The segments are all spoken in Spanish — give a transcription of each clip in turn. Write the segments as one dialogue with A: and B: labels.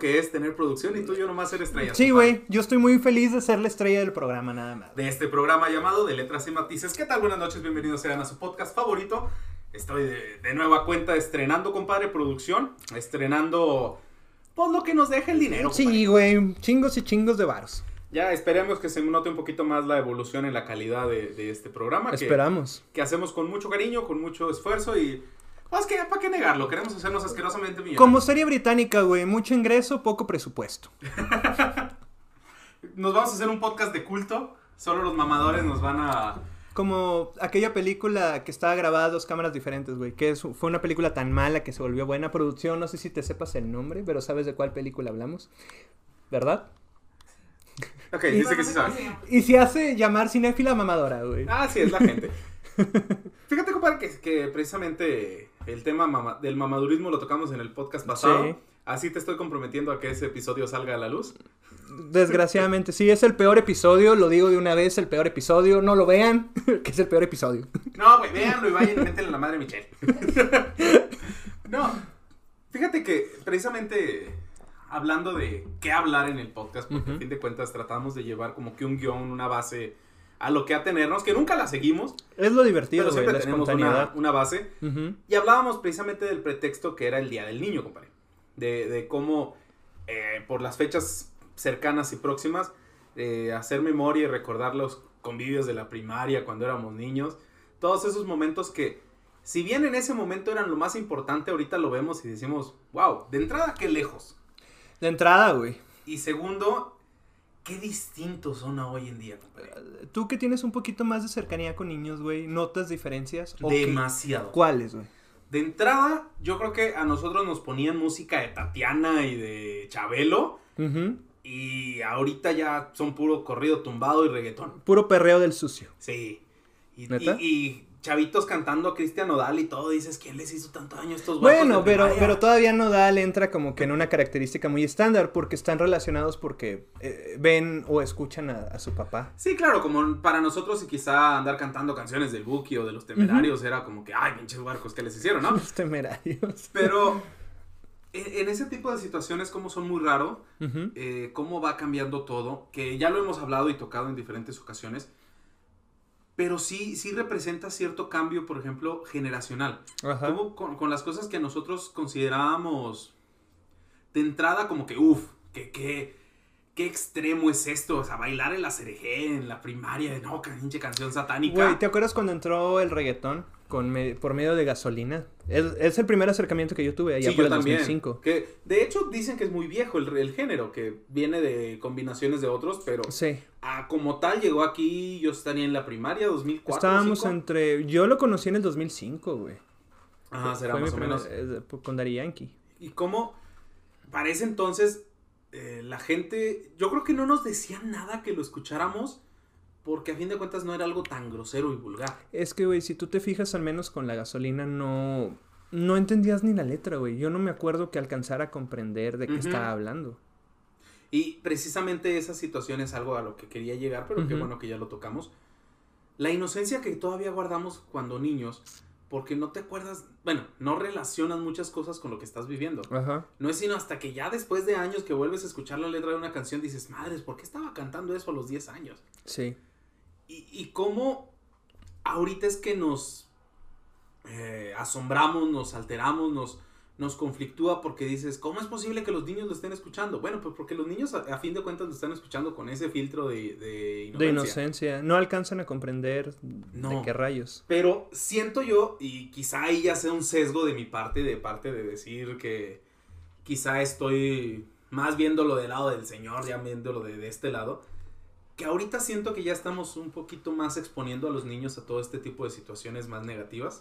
A: que es tener producción y tú y yo nomás ser estrellas.
B: Sí, güey, yo estoy muy feliz de ser la estrella del programa, nada más.
A: De este programa llamado De Letras y Matices. ¿Qué tal? Buenas noches, bienvenidos sean a su podcast favorito. Estoy de nueva cuenta estrenando, compadre, producción. Estrenando, pues, lo que nos deja el dinero, compadre.
B: Sí, güey, chingos y chingos de varos.
A: Ya esperemos que se note un poquito más la evolución en la calidad de este programa.
B: Esperamos.
A: Que hacemos con mucho cariño, con mucho esfuerzo y... Pues que, ¿para qué negarlo? Queremos hacernos asquerosamente millonarios.
B: Como serie británica, güey, mucho ingreso, poco presupuesto.
A: Nos vamos a hacer un podcast de culto. Solo los mamadores nos van a...
B: Como aquella película que estaba grabada a 2 cámaras diferentes, güey. Fue una película tan mala que se volvió buena producción. No sé si te sepas el nombre, pero sabes de cuál película hablamos, ¿verdad?
A: Ok, dice que sí sabes.
B: Y se hace llamar cinéfila mamadora, güey.
A: Ah, sí, es la gente. Fíjate, compadre, que precisamente el tema del mamadurismo lo tocamos en el podcast pasado.
B: Sí.
A: Así te estoy comprometiendo a que ese episodio salga a la luz.
B: Desgraciadamente, sí, es el peor episodio. Lo digo de una vez, el peor episodio. No lo vean, que es el peor episodio.
A: No, güey, véanlo y vayan y métanle la madre a Michelle. No, fíjate que precisamente hablando de qué hablar en el podcast, porque a fin de cuentas tratamos de llevar como que un guión, una base a lo que atenernos, que nunca la seguimos.
B: Es lo divertido,
A: pero
B: güey,
A: siempre
B: la
A: tenemos
B: espontaneidad.
A: una base. Y hablábamos precisamente del pretexto que era el Día del Niño, compadre. De cómo por las fechas cercanas y próximas hacer memoria y recordar los convivios de la primaria cuando éramos niños. Todos esos momentos que, si bien en ese momento eran lo más importante, ahorita lo vemos y decimos, wow, de entrada, qué lejos.
B: De entrada, güey.
A: Y segundo, qué distintos son a hoy en día, compadre.
B: Tú que tienes un poquito más de cercanía con niños, güey, ¿notas diferencias?
A: Demasiado.
B: ¿Cuáles, güey?
A: De entrada, yo creo que a nosotros nos ponían música de Tatiana y de Chabelo. Y ahorita ya son puro corrido tumbado y reggaetón.
B: Puro perreo del sucio.
A: Sí.
B: ¿Neta?
A: Y chavitos cantando a Cristian Nodal y todo. Dices, ¿quién les hizo tanto daño a estos guapos?
B: Bueno, pero todavía Nodal entra como que en una característica muy estándar porque están relacionados porque ven o escuchan a su papá.
A: Sí, claro, como para nosotros y quizá andar cantando canciones del Buki o de los Temerarios era como que, ay, pinches barcos, ¿qué les hicieron, no?
B: Los Temerarios.
A: Pero en ese tipo de situaciones, como son muy raro, cómo va cambiando todo, que ya lo hemos hablado y tocado en diferentes ocasiones, pero sí representa cierto cambio, por ejemplo, generacional.
B: Ajá.
A: Como con las cosas que nosotros considerábamos de entrada como que, qué extremo es esto, o sea, bailar en la cereje, en la primaria, no, pinche canción satánica.
B: Güey, ¿te acuerdas cuando entró el reggaetón por medio de Gasolina? Es el primer acercamiento que yo tuve allá
A: sí,
B: por
A: yo
B: el
A: también.
B: 2005.
A: Que de hecho dicen que es muy viejo el género, que viene de combinaciones de otros, pero
B: Sí.
A: como tal llegó aquí, yo estaría en la primaria, 2004,
B: Estábamos
A: 2005.
B: yo lo conocí en el 2005, güey.
A: Ajá, será
B: Fue
A: más
B: mi
A: o menos.
B: con Daddy Yankee.
A: Y cómo para ese entonces la gente, yo creo que no nos decían nada que lo escucháramos, porque a fin de cuentas no era algo tan grosero y vulgar.
B: Es que, güey, si tú te fijas al menos con la Gasolina, no entendías ni la letra, güey. Yo no me acuerdo que alcanzara a comprender de qué estaba hablando.
A: Y precisamente esa situación es algo a lo que quería llegar, pero qué bueno que ya lo tocamos. La inocencia que todavía guardamos cuando niños, porque no te acuerdas, bueno, no relacionas muchas cosas con lo que estás viviendo.
B: Ajá.
A: No es sino hasta que ya después de años que vuelves a escuchar la letra de una canción, dices, madres, ¿por qué estaba cantando eso a los 10 años?
B: Sí.
A: Y cómo ahorita es que nos asombramos, nos alteramos, nos conflictúa porque dices, ¿cómo es posible que los niños lo estén escuchando? Bueno, pues porque los niños a fin de cuentas lo están escuchando con ese filtro de inocencia.
B: De inocencia. No alcanzan a comprender de qué rayos.
A: Pero siento yo, y quizá ahí ya sea un sesgo de mi parte, de decir que quizá estoy más viéndolo del lado del Señor, ya viéndolo de este lado, que ahorita siento que ya estamos un poquito más exponiendo a los niños a todo este tipo de situaciones más negativas.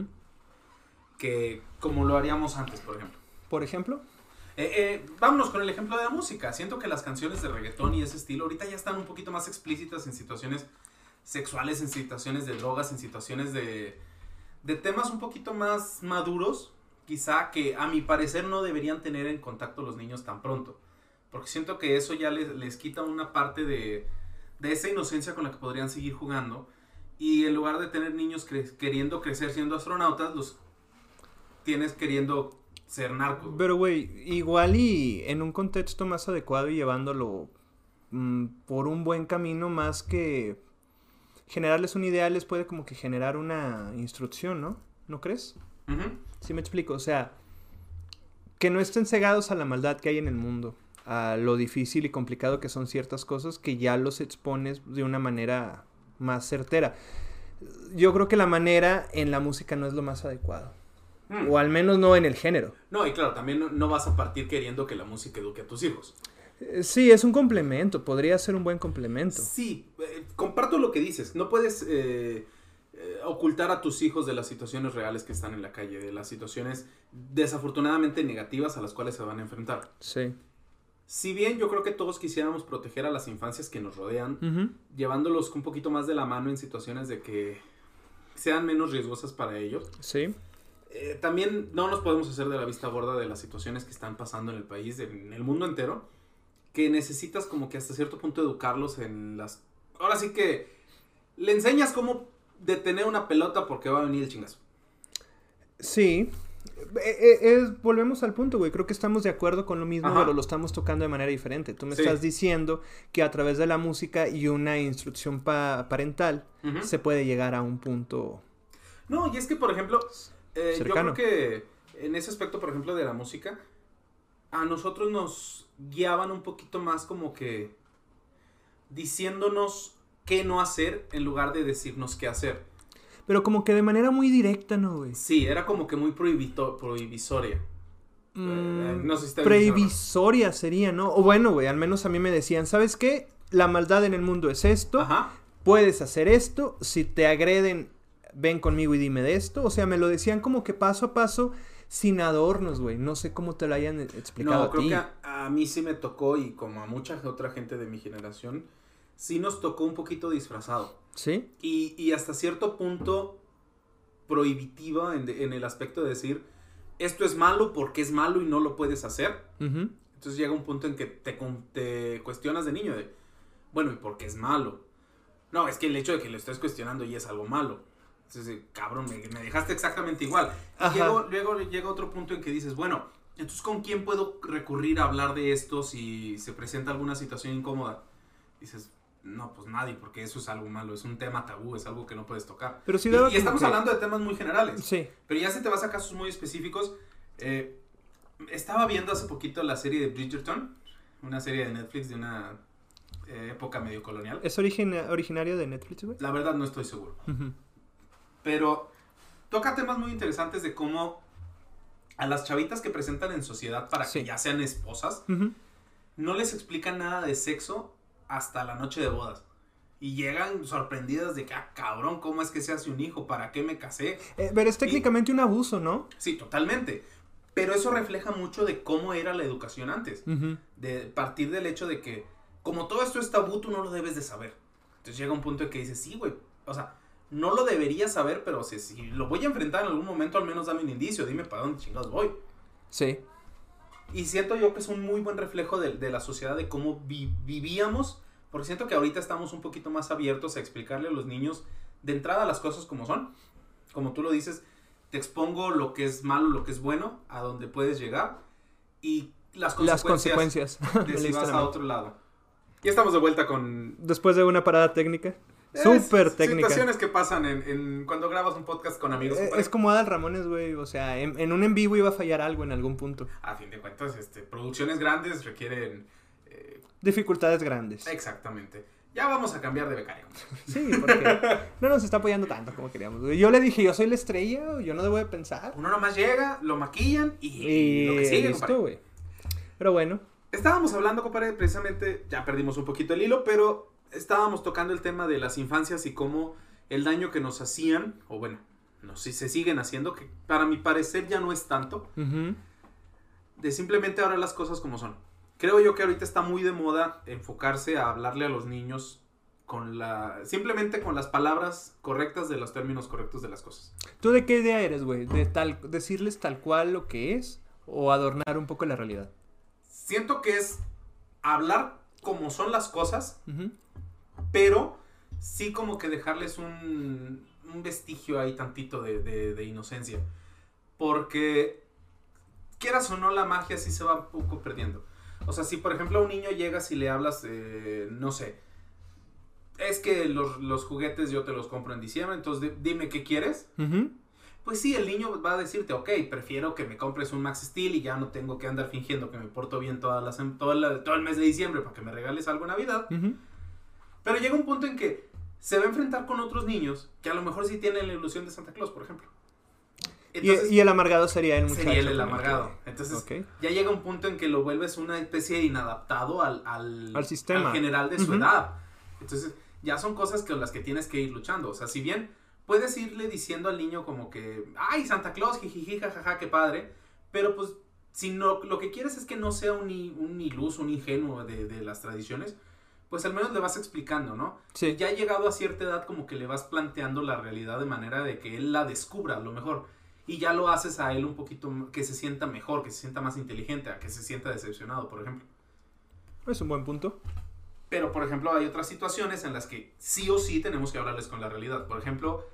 A: Que como lo haríamos antes, por ejemplo.
B: ¿Por ejemplo?
A: Vámonos con el ejemplo de la música. Siento que las canciones de reggaetón y ese estilo ahorita ya están un poquito más explícitas en situaciones sexuales, en situaciones de drogas, en situaciones de temas un poquito más maduros, quizá que a mi parecer no deberían tener en contacto los niños tan pronto. Porque siento que eso ya les quita una parte de esa inocencia con la que podrían seguir jugando. Y en lugar de tener niños queriendo crecer siendo astronautas, los tienes queriendo ser narcos.
B: Pero, güey, igual y en un contexto más adecuado y llevándolo por un buen camino, más que generarles un ideal, les puede como que generar una instrucción, ¿no? ¿No crees? Sí me explico, o sea, que no estén cegados a la maldad que hay en el mundo, a lo difícil y complicado que son ciertas cosas, que ya los expones de una manera más certera. Yo creo que la manera en la música no es lo más adecuado. O al menos no en el género.
A: No, y claro, también no vas a partir queriendo que la música eduque a tus hijos.
B: Sí, es un complemento, podría ser un buen complemento.
A: Sí, comparto lo que dices. No puedes ocultar a tus hijos de las situaciones reales que están en la calle, de las situaciones desafortunadamente negativas a las cuales se van a enfrentar.
B: Sí.
A: Si bien yo creo que todos quisiéramos proteger a las infancias que nos rodean, llevándolos un poquito más de la mano en situaciones de que sean menos riesgosas para ellos.
B: Sí.
A: También no nos podemos hacer de la vista gorda de las situaciones que están pasando en el país, en el mundo entero, que necesitas como que hasta cierto punto educarlos en las... Ahora sí que le enseñas cómo detener una pelota porque va a venir el chingazo.
B: Sí. Volvemos al punto, güey. Creo que estamos de acuerdo con lo mismo,
A: Ajá.
B: pero lo estamos tocando de manera diferente. Tú me
A: Sí.
B: estás diciendo que a través de la música y una instrucción parental se puede llegar a un punto...
A: No, y es que, por ejemplo, yo
B: cercano.
A: creo que en ese aspecto, por ejemplo, de la música, a nosotros nos guiaban un poquito más como que diciéndonos qué no hacer en lugar de decirnos qué hacer.
B: Pero como que de manera muy directa, ¿no, güey?
A: Sí, era como que muy prohibisoria. No sé si está bien
B: Previsoria sería, ¿no? O bueno, güey, al menos a mí me decían, ¿sabes qué? La maldad en el mundo es esto.
A: Ajá.
B: Puedes hacer esto. Si te agreden, ven conmigo y dime de esto. O sea, me lo decían como que paso a paso, sin adornos, güey. No sé cómo te lo hayan explicado
A: No, creo
B: a ti.
A: que a mí sí me tocó, y como a mucha otra gente de mi generación, sí nos tocó un poquito disfrazado.
B: ¿Sí?
A: Y hasta cierto punto prohibitiva en el aspecto de decir, esto es malo porque es malo y no lo puedes hacer.
B: Ujú.
A: Entonces llega un punto en que te cuestionas de niño de, bueno, ¿y por qué es malo? No, es que el hecho de que lo estés cuestionando ya es algo malo. Entonces, cabrón, me dejaste exactamente igual. Y luego llega otro punto en que dices, bueno, entonces ¿con quién puedo recurrir a hablar de esto si se presenta alguna situación incómoda? Dices, no, pues nadie, porque eso es algo malo, es un tema tabú, es algo que no puedes tocar.
B: Pero sí
A: y
B: daba como
A: estamos
B: que...
A: hablando de temas muy generales.
B: Sí.
A: Pero ya si te vas a casos muy específicos, estaba viendo hace poquito la serie de Bridgerton, una serie de Netflix de una época medio colonial.
B: ¿Es originario de Netflix, güey?
A: La verdad no estoy seguro.
B: Ujú.
A: Pero toca temas muy interesantes de cómo a las chavitas que presentan en sociedad para
B: Sí.
A: que ya sean esposas,
B: Ujú.
A: no les explican nada de sexo hasta la noche de bodas. Y llegan sorprendidas de que, cabrón, ¿cómo es que se hace un hijo? ¿Para qué me casé?
B: Pero es técnicamente un abuso, ¿no?
A: Sí, totalmente. Pero eso refleja mucho de cómo era la educación antes.
B: Ujú.
A: De partir del hecho de que, como todo esto es tabú, tú no lo debes de saber. Entonces llega un punto en que dices, sí, güey, o sea, no lo debería saber, pero si lo voy a enfrentar en algún momento, al menos dame un indicio, dime para dónde chingados voy.
B: Sí.
A: Y siento yo que es un muy buen reflejo de la sociedad, de cómo vivíamos, porque siento que ahorita estamos un poquito más abiertos a explicarle a los niños de entrada las cosas como son. Como tú lo dices, te expongo lo que es malo, lo que es bueno, a donde puedes llegar, y las consecuencias de si vas a otro lado. Ya estamos de vuelta con...
B: Después de una parada técnica. Súper técnica.
A: Situaciones que pasan cuando grabas un podcast con amigos.
B: Es como Adal Ramones, güey. O sea, en un en vivo iba a fallar algo en algún punto.
A: A fin de cuentas, producciones grandes requieren...
B: Dificultades grandes.
A: Exactamente. Ya vamos a cambiar de becario.
B: Sí, porque no nos está apoyando tanto como queríamos, güey. Yo le dije, yo soy la estrella, yo no debo de pensar.
A: Uno nomás llega, lo maquillan y lo que sigue,
B: listo,
A: compadre.
B: güey. Pero bueno.
A: Estábamos hablando, compadre, precisamente, ya perdimos un poquito el hilo, pero estábamos tocando el tema de las infancias y cómo el daño que nos hacían, o bueno, no sé si se siguen haciendo, que para mi parecer ya no es tanto,
B: Ujú.
A: de simplemente ahora las cosas como son. Creo yo que ahorita está muy de moda enfocarse a hablarle a los niños simplemente con las palabras correctas de los términos correctos de las cosas.
B: ¿Tú de qué idea eres, güey? ¿De decirles tal cual lo que es o adornar un poco la realidad?
A: Siento que es hablar como son las cosas,
B: Ujú.
A: pero sí como que dejarles un vestigio ahí tantito de inocencia. Porque quieras o no, la magia sí se va un poco perdiendo. O sea, si por ejemplo a un niño llegas y le hablas, no sé, es que los juguetes yo te los compro en diciembre, entonces dime qué quieres. Pues sí, el niño va a decirte, ok, prefiero que me compres un Max Steel y ya no tengo que andar fingiendo que me porto bien todo el mes de diciembre para que me regales algo en Navidad. Pero llega un punto en que se va a enfrentar con otros niños que a lo mejor sí tienen la ilusión de Santa Claus, por ejemplo.
B: Entonces, ¿Y el amargado sería el muchacho?
A: Sería el amargado. Entonces, ya llega un punto en que lo vuelves una especie de inadaptado al sistema, al general de su edad. Entonces, ya son cosas con las que tienes que ir luchando. O sea, si bien puedes irle diciendo al niño como que, ay, Santa Claus, jijiji, jajaja, qué padre. Pero pues, si no, lo que quieres es que no sea un iluso, un ingenuo de las tradiciones, pues al menos le vas explicando, ¿no?
B: Sí.
A: Ya llegado a cierta edad, como que le vas planteando la realidad de manera de que él la descubra, a lo mejor. Y ya lo haces a él un poquito que se sienta mejor, que se sienta más inteligente, a que se sienta decepcionado, por ejemplo.
B: Es un buen punto.
A: Pero, por ejemplo, hay otras situaciones en las que sí o sí tenemos que hablarles con la realidad. Por ejemplo,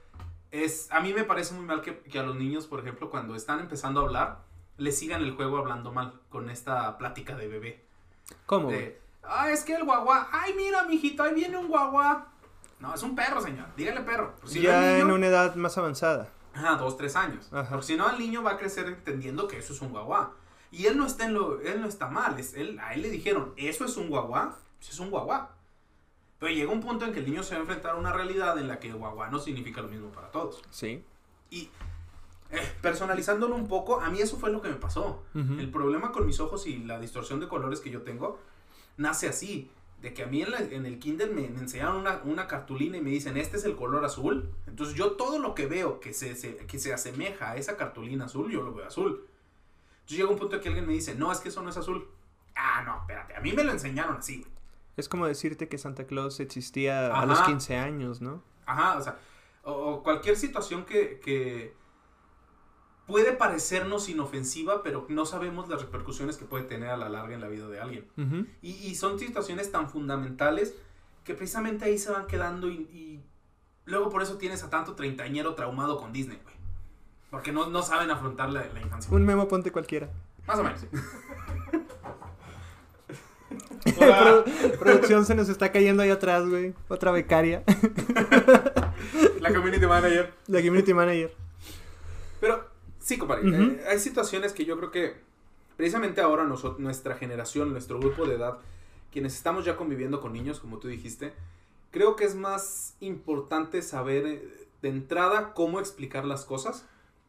A: a mí me parece muy mal que a los niños, por ejemplo, cuando están empezando a hablar, les sigan el juego hablando mal, con esta plática de bebé.
B: ¿Cómo?
A: Es que el guagua, ay, mira, mijito, ahí viene un guagua. No, es un perro, señor, dígale perro.
B: Pues si ya niño, en una edad más avanzada.
A: 2, 3 años. Ajá. Porque si no, el niño va a crecer entendiendo que eso es un guagua. Y él no está mal, a él le dijeron, eso es un guagua, pues es un guagua. Pero llega un punto en que el niño se va a enfrentar a una realidad en la que guagua no significa lo mismo para todos.
B: Sí.
A: Y personalizándolo un poco, a mí eso fue lo que me pasó. El problema con mis ojos y la distorsión de colores que yo tengo nace así. De que a mí en el kinder me enseñaron una cartulina y me dicen, este es el color azul. Entonces yo todo lo que veo que se asemeja a esa cartulina azul, yo lo veo azul. Entonces llega un punto en que alguien me dice, no, es que eso no es azul. Ah, no, espérate, a mí me lo enseñaron así, güey.
B: Es como decirte que Santa Claus existía a los 15 años, ¿no?
A: Ajá, o sea, o cualquier situación que puede parecernos inofensiva, pero no sabemos las repercusiones que puede tener a la larga en la vida de alguien. Y son situaciones tan fundamentales que precisamente ahí se van quedando y luego por eso tienes a tanto treintañero traumado con Disney, güey. Porque no saben afrontar la infancia.
B: Un memo ponte cualquiera.
A: Más o menos.
B: Producción se nos está cayendo ahí atrás, güey. Otra becaria.
A: La community manager.
B: La community manager.
A: Pero, sí, compadre. Hay situaciones que yo creo que precisamente ahora nuestra generación, nuestro grupo de edad, quienes estamos ya conviviendo con niños, como tú dijiste, creo que es más importante saber de entrada cómo explicar las cosas.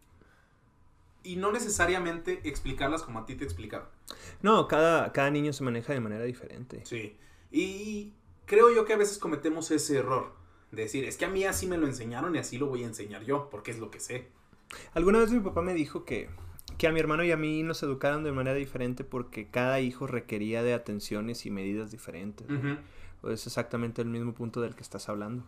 A: Y no necesariamente explicarlas como a ti te explicaron.
B: No, cada niño se maneja de manera diferente.
A: Sí. Y creo yo que a veces cometemos ese error. De decir, es que a mí así me lo enseñaron y así lo voy a enseñar yo, porque es lo que sé.
B: Alguna vez mi papá me dijo que a mi hermano y a mí nos educaron de manera diferente porque cada hijo requería de atenciones y medidas diferentes. Es exactamente el mismo punto del que estás hablando.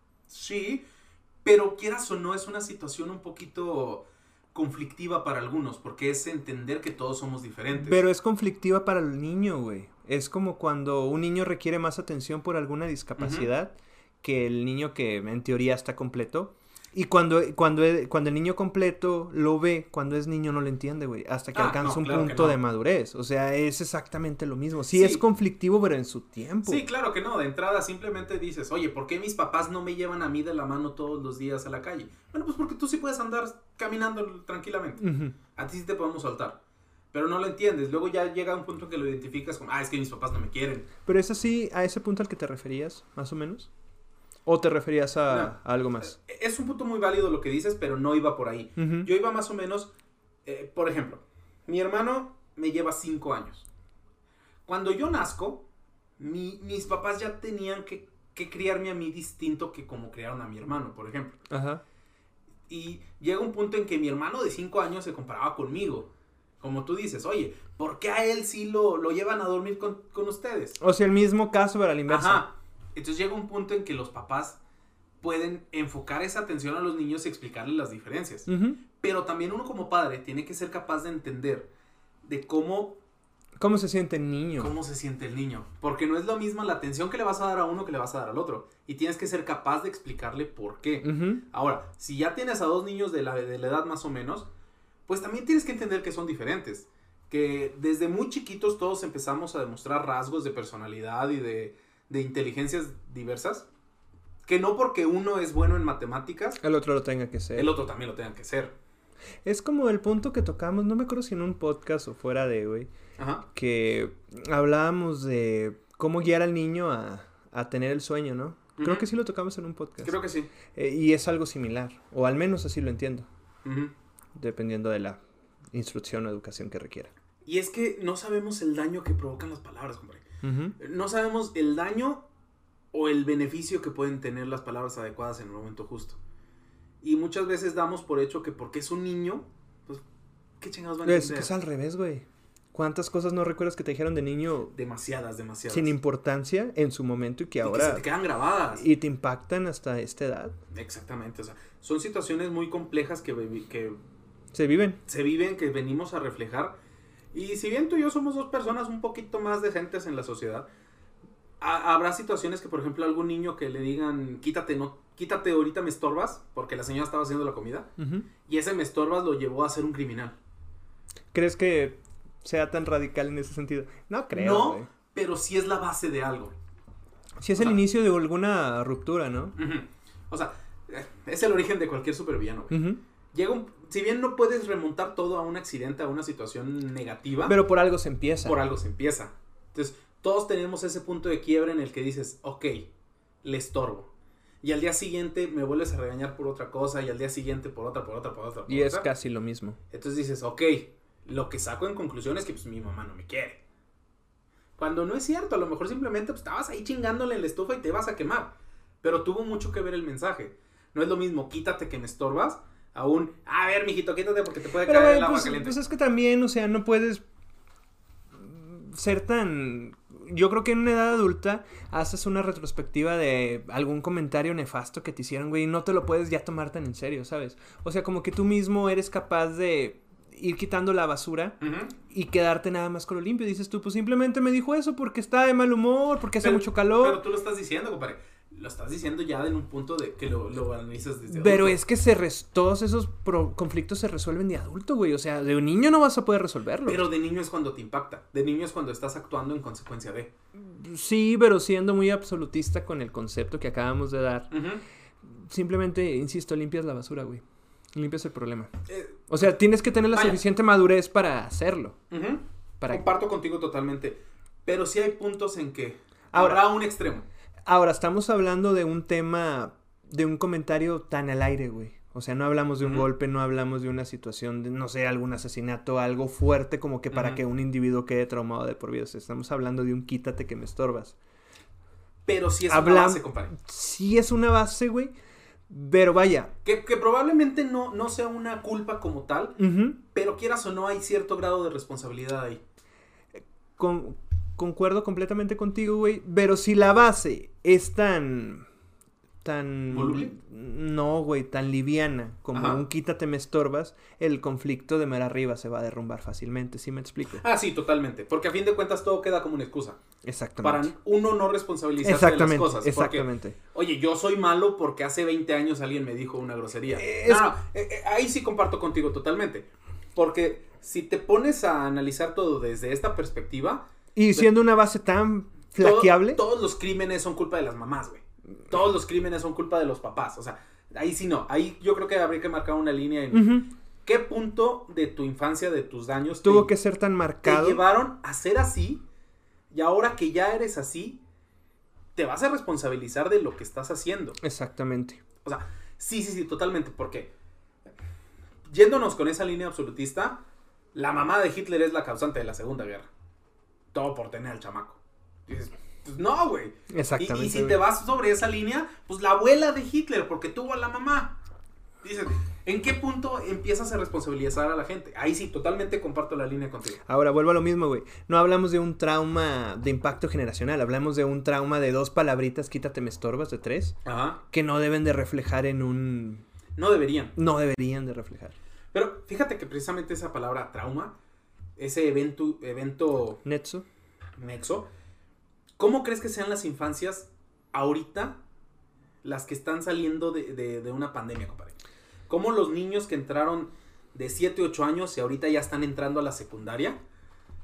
A: Sí, pero quieras o no, es una situación un poquito conflictiva para algunos, porque es entender que todos somos diferentes.
B: Pero es conflictiva para el niño, güey. Es como cuando un niño requiere más atención por alguna discapacidad que el niño que en teoría está completo. Y cuando el niño completo lo ve, cuando es niño no lo entiende, güey. Hasta que alcanza un punto de madurez. O sea, es exactamente lo mismo. Sí, es conflictivo, pero en su tiempo.
A: Sí, claro que no. De entrada simplemente dices, oye, ¿por qué mis papás no me llevan a mí de la mano todos los días a la calle? Bueno, pues porque tú sí puedes andar caminando tranquilamente. A ti sí te podemos soltar. Pero no lo entiendes. Luego ya llega un punto en que lo identificas como, es que mis papás no me quieren.
B: Pero es así, a ese punto al que te referías, más o menos. ¿O te referías a algo más?
A: Es un punto muy válido lo que dices, pero no iba por ahí. Yo iba más o menos, por ejemplo, mi hermano me lleva 5 años. Cuando yo nazco, mis papás ya tenían que criarme a mí distinto que como criaron a mi hermano, por ejemplo.
B: Ajá.
A: Y llega un punto en que mi hermano de 5 años se comparaba conmigo. Como tú dices, oye, ¿por qué a él sí lo llevan a dormir con ustedes?
B: O sea, el mismo caso, pero a la inversa.
A: Ajá. Entonces llega un punto en que los papás pueden enfocar esa atención a los niños y explicarles las diferencias. Pero también uno como padre tiene que ser capaz de entender de cómo
B: se siente el niño.
A: Cómo se siente el niño. Porque no es lo mismo la atención que le vas a dar a uno que le vas a dar al otro. Y tienes que ser capaz de explicarle por qué. Ahora, si ya tienes a 2 niños de la edad más o menos, pues también tienes que entender que son diferentes. que desde muy chiquitos todos empezamos a demostrar rasgos de personalidad y de inteligencias diversas, que no porque uno es bueno en matemáticas,
B: el otro lo tenga que ser.
A: el otro también lo tenga que ser.
B: Es como el punto que tocamos, no me acuerdo si en un podcast o fuera de, güey,
A: Ajá.
B: que hablábamos de cómo guiar al niño a tener el sueño, ¿no? Creo que sí lo tocamos en un podcast.
A: Creo que sí.
B: Y es algo similar, o al menos así lo entiendo,
A: Uh-huh.
B: dependiendo de la instrucción o educación que requiera.
A: Y es que no sabemos el daño que provocan las palabras, compadre.
B: Uh-huh.
A: No sabemos el daño o el beneficio que pueden tener las palabras adecuadas en el momento justo. Y muchas veces damos por hecho que porque es un niño, pues, ¿qué chingados van a
B: Es
A: entender?
B: que es al revés, güey. ¿Cuántas cosas no recuerdas que te dijeron de niño
A: Demasiadas.
B: sin importancia en su momento y que
A: Y
B: ahora...
A: que se te quedan grabadas.
B: Y te impactan hasta esta edad?
A: Exactamente, o sea, son situaciones muy complejas que
B: Se viven.
A: se viven, que venimos a reflejar. Y si bien tú y yo somos dos personas un poquito más decentes en la sociedad, habrá situaciones que, por ejemplo, algún niño que le digan, quítate, ahorita me estorbas, porque la señora estaba haciendo la comida,
B: Uh-huh.
A: y ese me estorbas lo llevó a ser un criminal.
B: ¿Crees que sea tan radical en ese sentido? No creo,
A: No,
B: güey.
A: pero sí es la base de algo.
B: Sí es
A: o
B: el
A: sea,
B: inicio de alguna ruptura, ¿no?
A: Ujú. O sea, es el origen de cualquier supervillano, güey.
B: Uh-huh.
A: Si bien no puedes remontar todo a un accidente, a una situación negativa,
B: Pero por algo se empieza.
A: por algo se empieza. Entonces, todos tenemos ese punto de quiebre en el que dices, ok, le estorbo. Y al día siguiente me vuelves a regañar por otra cosa, y al día siguiente por otra.
B: Y es casi lo mismo.
A: Entonces dices, ok, lo que saco en conclusión es que pues mi mamá no me quiere. Cuando no es cierto, a lo mejor simplemente pues, estabas ahí chingándole en la estufa y te vas a quemar. Pero tuvo mucho que ver el mensaje. No es lo mismo, quítate que me estorbas, aún, a ver, mijito, quítate porque te puede
B: Pero,
A: caer
B: güey,
A: el agua
B: pues,
A: caliente.
B: pues es que también, o sea, no puedes ser tan... Yo creo que en una edad adulta haces una retrospectiva de algún comentario nefasto que te hicieron, güey, y no te lo puedes ya tomar tan en serio, ¿sabes? O sea, como que tú mismo eres capaz de ir quitando la basura
A: Ujú.
B: y quedarte nada más con lo limpio. Dices tú, pues simplemente me dijo eso porque está de mal humor, porque hace mucho calor.
A: Pero tú lo estás diciendo, compadre. Lo estás diciendo ya en un punto de que lo analizas desde
B: Pero
A: adulto.
B: es que todos esos conflictos se resuelven de adulto, güey. O sea, de un niño no vas a poder resolverlo.
A: Pero de niño es cuando te impacta. De niño es cuando estás actuando en consecuencia de.
B: Sí, pero siendo muy absolutista con el concepto que acabamos de dar.
A: Ujú.
B: Simplemente, insisto, limpias la basura, güey. Limpias el problema.
A: Eh,
B: O sea, tienes que tener la
A: Vaya.
B: suficiente madurez para hacerlo.
A: ujú.
B: Para...
A: Comparto contigo totalmente. Pero sí hay puntos en que
B: Ahora-
A: habrá un extremo.
B: Ahora, estamos hablando de un tema, de un comentario tan al aire, güey. O sea, no hablamos de un
A: Ujú.
B: golpe, no hablamos de una situación, de, no sé, algún asesinato, algo fuerte como que para
A: Ujú.
B: que un individuo quede traumado de por vida. O sea, estamos hablando de un quítate que me estorbas.
A: Pero sí es
B: Hablam-
A: una base, compadre.
B: Sí es una base, güey, pero vaya.
A: Que probablemente no sea una culpa como tal,
B: Ujú.
A: pero quieras o no, hay cierto grado de responsabilidad ahí.
B: Concuerdo completamente contigo, güey. Pero si la base es tan...
A: ¿Voluble?
B: No, güey, tan liviana como
A: Ajá.
B: un quítate me estorbas, el conflicto de mar arriba se va a derrumbar fácilmente, ¿sí me explico?
A: Ah, sí, totalmente. Porque a fin de cuentas todo queda como una excusa.
B: Exactamente.
A: Para uno no responsabilizarse de las
B: Exactamente,
A: cosas. Porque,
B: exactamente.
A: oye, yo soy malo porque hace 20 años alguien me dijo una grosería.
B: Es-
A: No, ahí sí comparto contigo totalmente. Porque si te pones a analizar todo desde esta perspectiva,
B: Y siendo una base tan flaqueable,
A: todos los crímenes son culpa de las mamás, güey. Todos los crímenes son culpa de los papás. O sea, ahí sí no. Ahí yo creo que habría que marcar una línea en
B: ujú,
A: qué punto de tu infancia, de tus daños,
B: tuvo que ser tan
A: te
B: marcado.
A: llevaron a ser así. Y ahora que ya eres así, te vas a responsabilizar de lo que estás haciendo.
B: Exactamente.
A: O sea, sí, totalmente. Porque yéndonos con esa línea absolutista, la mamá de Hitler es la causante de la Segunda Guerra. Todo por tener al chamaco. Y dices, pues no, güey.
B: Exactamente.
A: Y si
B: güey.
A: te vas sobre esa línea, pues la abuela de Hitler, porque tuvo a la mamá. Dices, ¿en qué punto empiezas a responsabilizar a la gente? Ahí sí, totalmente comparto la línea contigo.
B: Ahora vuelvo a lo mismo, güey. No hablamos de un trauma de impacto generacional, hablamos de un trauma de 2 palabritas, quítate me estorbas, de 3,
A: Ajá.
B: que no deben de reflejar en un...
A: No deberían.
B: No deberían de reflejar.
A: Pero fíjate que precisamente esa palabra trauma, ese evento
B: Netso.
A: nexo, ¿cómo crees que sean las infancias ahorita las que están saliendo de una pandemia, compadre? ¿Cómo los niños que entraron de 7, 8 años y ahorita ya están entrando a la secundaria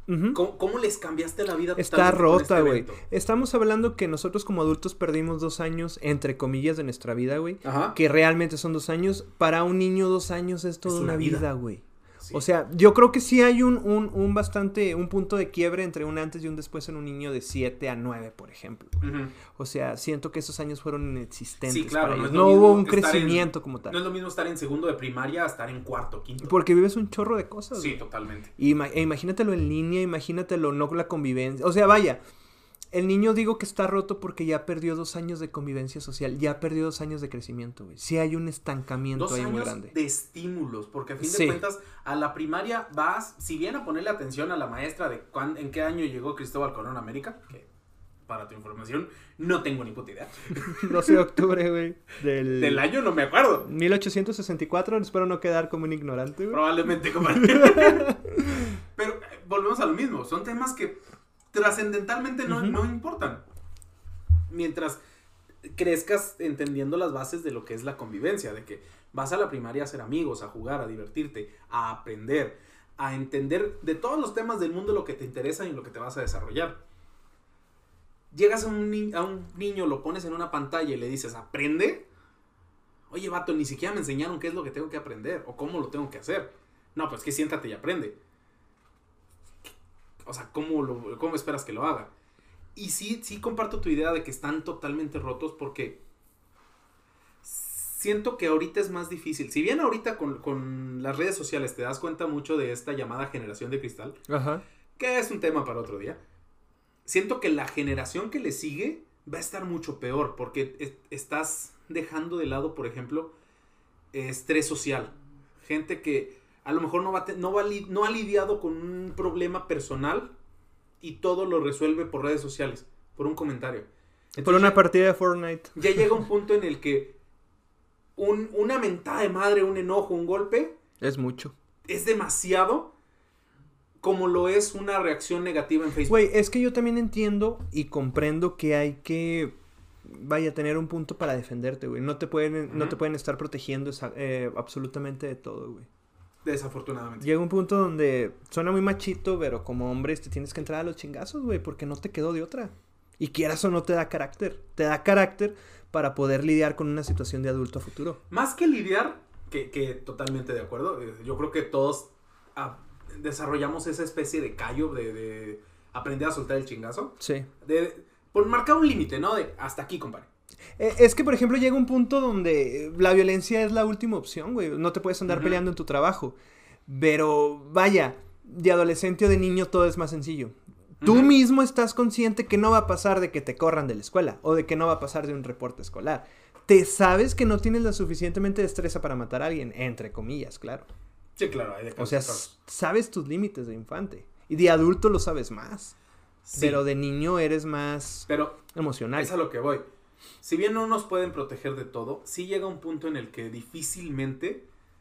B: Ujú.
A: ¿Cómo les cambiaste la vida
B: Está
A: totalmente con
B: rota,
A: este
B: güey.
A: evento?
B: Estamos hablando que nosotros como adultos perdimos 2 años, entre comillas, de nuestra vida, güey.
A: Ajá.
B: Que realmente son 2 años. Para un niño 2 años es toda
A: Es
B: una
A: una vida.
B: vida, güey.
A: Sí.
B: O sea, yo creo que sí hay un punto de quiebre entre un antes y un después en un niño de 7 a 9, por ejemplo.
A: Ujú.
B: O sea, siento que esos años fueron inexistentes
A: Sí, claro,
B: para
A: no
B: ellos.
A: es lo
B: No
A: mismo
B: hubo un
A: estar
B: crecimiento como
A: No
B: tal.
A: es lo mismo estar en segundo de primaria a estar en cuarto, quinto.
B: Porque vives un chorro de cosas,
A: Sí,
B: güey.
A: totalmente.
B: Imagínatelo en línea, imagínatelo no con la convivencia. O sea, vaya, el niño digo que está roto porque ya perdió 2 años de convivencia social, ya perdió 2 años de crecimiento, güey. Sí hay un estancamiento
A: 2
B: ahí muy
A: años
B: grande.
A: de estímulos, porque a fin
B: Sí.
A: de cuentas, a la primaria vas, si bien a ponerle atención a la maestra de en qué año llegó Cristóbal Colón a América, que para tu información, no tengo ni puta idea.
B: 12 de octubre, güey,
A: Del año no me acuerdo.
B: 1864, espero no quedar como un ignorante, güey.
A: Probablemente, compadre. Pero volvemos a lo mismo, son temas que trascendentalmente no,
B: Ujú.
A: no importan. Mientras crezcas entendiendo las bases de lo que es la convivencia, de que vas a la primaria a hacer amigos, a jugar, a divertirte, a aprender, a entender de todos los temas del mundo lo que te interesa y en lo que te vas a desarrollar. Llegas a un niño, lo pones en una pantalla y le dices, aprende. Oye, vato, ni siquiera me enseñaron qué es lo que tengo que aprender o cómo lo tengo que hacer. No, pues que siéntate y aprende. O sea, ¿cómo esperas que lo haga? Y sí comparto tu idea de que están totalmente rotos porque siento que ahorita es más difícil. Si bien ahorita con las redes sociales te das cuenta mucho de esta llamada generación de cristal,
B: Ajá.
A: que es un tema para otro día, siento que la generación que le sigue va a estar mucho peor porque estás dejando de lado, por ejemplo, estrés social. Gente que a lo mejor no ha lidiado con un problema personal y todo lo resuelve por redes sociales, por un comentario.
B: Por
A: Entonces,
B: una partida de Fortnite.
A: ya llega un punto en el que una mentada de madre, un enojo, un golpe,
B: Es mucho.
A: es demasiado como lo es una reacción negativa en Facebook.
B: Güey, es que yo también entiendo y comprendo que hay que, vaya, tener un punto para defenderte, güey. No te pueden estar protegiendo absolutamente de todo, güey.
A: Desafortunadamente.
B: Llega un punto donde suena muy machito, pero como hombre te tienes que entrar a los chingazos, güey, porque no te quedó de otra. Y quieras o no te da carácter. Te da carácter para poder lidiar con una situación de adulto a futuro.
A: Más que lidiar, que totalmente de acuerdo, yo creo que todos desarrollamos esa especie de callo de aprender a soltar el chingazo.
B: Sí.
A: Por marcar un límite, ¿no? De hasta aquí, compadre.
B: Es que, por ejemplo, llega un punto donde la violencia es la última opción, güey. No te puedes andar peleando en tu trabajo. Pero, vaya, de adolescente o de niño todo es más sencillo. Tú mismo estás consciente que no va a pasar de que te corran de la escuela o de que no va a pasar de un reporte escolar. Te sabes que no tienes la suficientemente destreza para matar a alguien, entre comillas, claro.
A: Sí, claro. Hay de
B: O sea,
A: casos.
B: sabes tus límites de infante. Y de adulto lo sabes más.
A: Sí,
B: Pero de niño eres más
A: pero
B: emocional.
A: es a lo que voy. Si bien no nos pueden proteger de todo, sí llega un punto en el que difícilmente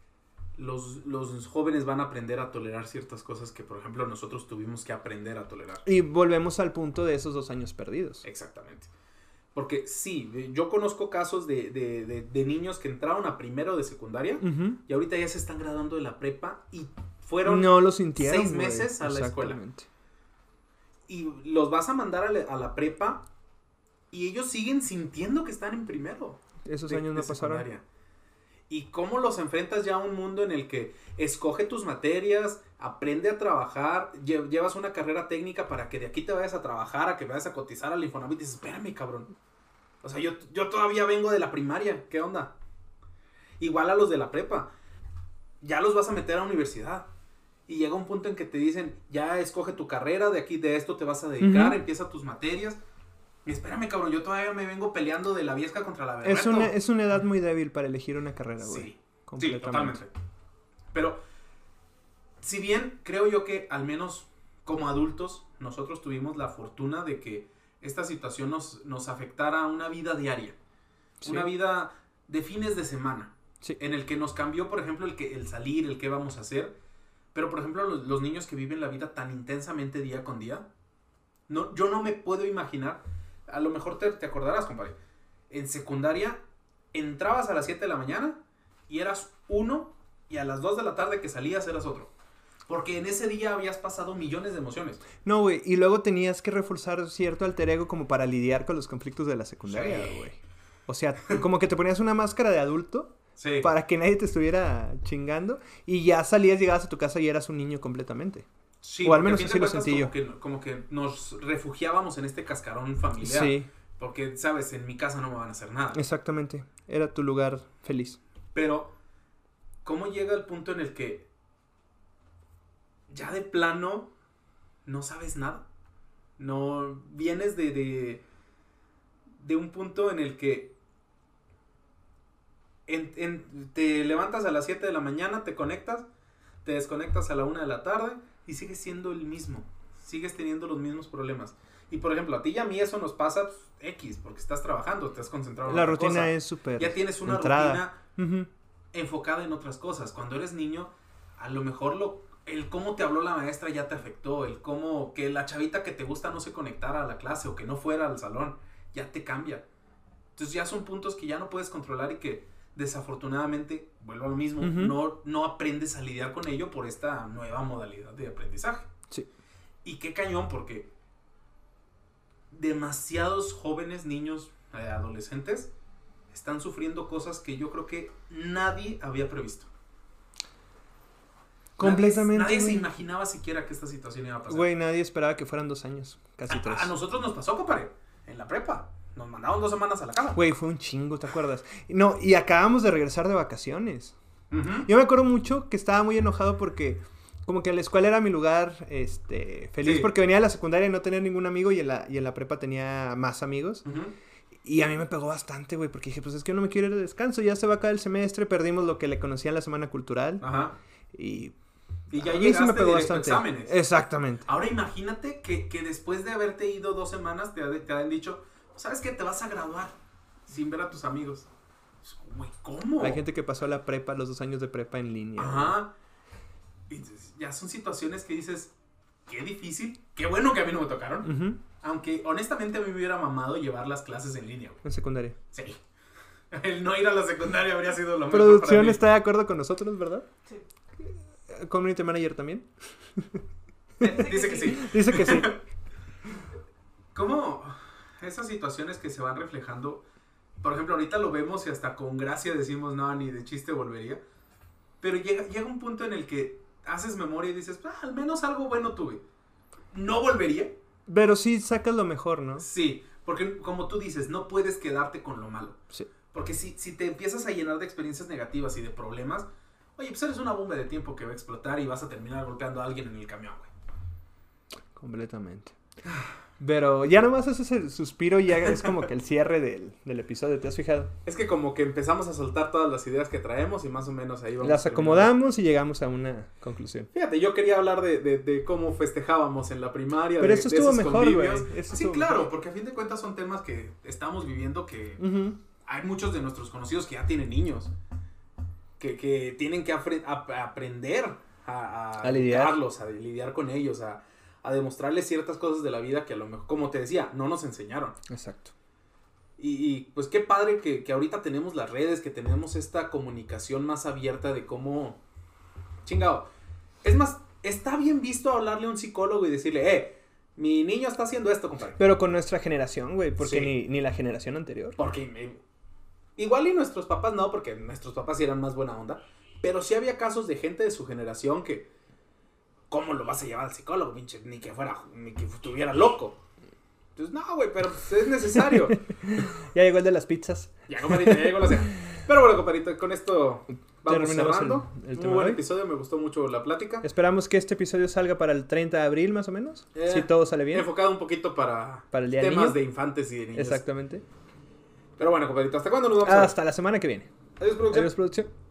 A: los jóvenes van a aprender a tolerar ciertas cosas que, por ejemplo, nosotros tuvimos que aprender a tolerar.
B: Y volvemos al punto de esos 2 años perdidos.
A: Exactamente. Porque sí, yo conozco casos de niños que entraron a primero de secundaria
B: Ujú.
A: y ahorita ya se están graduando de la prepa y fueron
B: No lo sintieron,
A: 6
B: güey.
A: meses a la escuela.
B: Exactamente.
A: Y los vas a mandar a la prepa y ellos siguen sintiendo que están en primero.
B: Esos
A: de-
B: años no
A: de
B: pasaron.
A: secundaria. Y cómo los enfrentas ya a un mundo en el que escoge tus materias, aprende a trabajar, llevas una carrera técnica para que de aquí te vayas a trabajar, a que vayas a cotizar al Infonavit y dices, espérame, cabrón. O sea, yo todavía vengo de la primaria, ¿qué onda? Igual a los de la prepa. Ya los vas a meter a la universidad. Y llega un punto en que te dicen, ya escoge tu carrera, de aquí de esto te vas a dedicar, empieza tus materias. Y espérame, cabrón, yo todavía me vengo peleando de la Viesca contra la Berreto.
B: Es una edad muy débil para elegir una carrera, güey.
A: Sí,
B: Completamente.
A: totalmente. Pero, si bien creo yo que al menos como adultos, nosotros tuvimos la fortuna de que esta situación nos afectara a una vida diaria.
B: Sí.
A: Una vida de fines de semana.
B: Sí.
A: En el que nos cambió, por ejemplo, el salir, el qué vamos a hacer. Pero, por ejemplo, los niños que viven la vida tan intensamente día con día, yo no me puedo imaginar. A lo mejor te acordarás, compadre. En secundaria, entrabas a las 7 de la mañana y eras uno, y a las 2 de la tarde que salías eras otro. Porque en ese día habías pasado millones de emociones.
B: No, güey, y luego tenías que reforzar cierto alter ego como para lidiar con los conflictos de la secundaria, güey. O sea, como que te ponías una máscara de adulto
A: Sí.
B: para que nadie te estuviera chingando y ya salías, llegabas a tu casa y eras un niño completamente.
A: Sí,
B: O al
A: porque
B: menos
A: a fin
B: así
A: de
B: lo
A: cuentas
B: sentí yo.
A: como que nos refugiábamos en este cascarón familiar.
B: Sí,
A: Porque, sabes, en mi casa no me van a hacer nada.
B: exactamente. Era tu lugar feliz.
A: Pero, ¿cómo llega el punto en el que ya de plano no sabes nada? No vienes de un punto en el que te levantas a las 7 de la mañana, te conectas, te desconectas a la 1 de la tarde y sigues siendo el mismo. Sigues teniendo los mismos problemas. Y por ejemplo, a ti y a mí eso nos pasa pues, X, porque estás trabajando, te has concentrado en
B: La
A: otra
B: rutina
A: cosa.
B: es súper
A: Ya tienes una
B: entrada.
A: rutina
B: Ujú.
A: enfocada en otras cosas. Cuando eres niño, a lo mejor el cómo te habló la maestra ya te afectó, el cómo que la chavita que te gusta no se conectara a la clase o que no fuera al salón, ya te cambia. Entonces ya son puntos que ya no puedes controlar y que desafortunadamente, vuelvo a lo mismo,
B: Ujú.
A: no aprendes a lidiar con ello por esta nueva modalidad de aprendizaje.
B: Sí.
A: Y qué cañón, porque demasiados jóvenes, niños, adolescentes, están sufriendo cosas que yo creo que nadie había previsto.
B: Completamente.
A: Nadie se
B: güey.
A: imaginaba siquiera que esta situación iba a pasar.
B: Güey, nadie esperaba que fueran 2 años, casi 3.
A: A nosotros nos pasó, compadre, en la prepa. Nos mandaron 2 semanas a la casa.
B: Güey, fue un chingo, ¿te acuerdas? No, y acabamos de regresar de vacaciones.
A: Ujú.
B: Yo me acuerdo mucho que estaba muy enojado porque como que la escuela era mi lugar feliz
A: Sí.
B: porque venía de la secundaria y no tenía ningún amigo y en la prepa tenía más amigos.
A: Ujú.
B: Y a mí me pegó bastante, güey, porque dije, pues es que yo no me quiero ir de descanso, ya se va a acabar el semestre, perdimos lo que le conocía en la semana cultural.
A: Ajá.
B: Y
A: Y ya
B: a mí sí
A: llegaste
B: me pegó
A: directo a
B: bastante.
A: exámenes.
B: Exactamente.
A: Ahora imagínate que después de haberte ido 2 semanas te han dicho, ¿sabes qué? Te vas a graduar sin ver a tus amigos. Güey, ¿cómo?
B: Hay gente que pasó la prepa, los 2 años de prepa en línea.
A: Ajá. Y ya son situaciones que dices, qué difícil. Qué bueno que a mí no me tocaron.
B: Ujú,
A: Aunque honestamente a mí me hubiera mamado llevar las clases en línea, güey.
B: en secundaria.
A: Sí. El no ir a la secundaria habría sido lo mejor para
B: Producción
A: mí.
B: está de acuerdo con nosotros, ¿verdad?
C: Sí.
B: Community Manager también.
A: Dice que sí.
B: Dice que sí.
A: ¿Cómo esas situaciones que se van reflejando? Por ejemplo, ahorita lo vemos y hasta con gracia decimos, no, ni de chiste volvería. Pero llega un punto en el que haces memoria y dices, al menos algo bueno tuve. ¿No volvería?
B: Pero sí sacas lo mejor, ¿no?
A: Sí, porque como tú dices, no puedes quedarte con lo malo.
B: Sí.
A: Porque si te empiezas a llenar de experiencias negativas y de problemas, oye, pues eres una bomba de tiempo que va a explotar y vas a terminar golpeando a alguien en el camión, güey.
B: Completamente. Pero ya nomás ese es el suspiro y ya es como que el cierre del episodio, ¿te has fijado?
A: Es que como que empezamos a soltar todas las ideas que traemos y más o menos ahí vamos.
B: Las
A: terminando.
B: acomodamos y llegamos a una conclusión.
A: Fíjate, yo quería hablar de cómo festejábamos en la primaria.
B: Pero esto estuvo
A: esos
B: mejor, güey.
A: convivios.
B: Esto
A: Sí,
B: estuvo
A: claro,
B: mejor.
A: porque a fin de cuentas son temas que estamos viviendo que
B: Ujú.
A: hay muchos de nuestros conocidos que ya tienen niños. Que tienen que aprender
B: A lidiar.
A: educarlos, a lidiar con ellos, a demostrarles ciertas cosas de la vida que a lo mejor, como te decía, no nos enseñaron.
B: Exacto.
A: Y pues qué padre que ahorita tenemos las redes, que tenemos esta comunicación más abierta de cómo... Chingado. Es más, está bien visto hablarle a un psicólogo y decirle, mi niño está haciendo esto, compadre.
B: Pero con nuestra generación, güey, porque
A: Sí.
B: ni la generación anterior.
A: Porque igual y nuestros papás no, porque nuestros papás sí eran más buena onda. Pero sí había casos de gente de su generación que... ¿Cómo lo vas a llevar al psicólogo, pinche? Ni que estuviera loco. Entonces, no, güey, pero pues, es necesario.
B: Ya llegó el de las pizzas.
A: Ya, compadrito, ya llegó la cena. Pero bueno, compadrito, con esto vamos
B: Terminamos
A: cerrando.
B: el
A: Muy
B: tema
A: buen
B: de hoy.
A: episodio, me gustó mucho la plática.
B: Esperamos que este episodio salga para el 30 de abril, más o menos. Si todo sale bien.
A: Enfocado un poquito para
B: Para el Día del
A: temas
B: Niño.
A: de infantes y de niños.
B: Exactamente.
A: Pero bueno, compadrito, ¿hasta cuándo nos vamos a ver?
B: Hasta la semana que viene.
A: Adiós, producción.
B: Adiós, producción.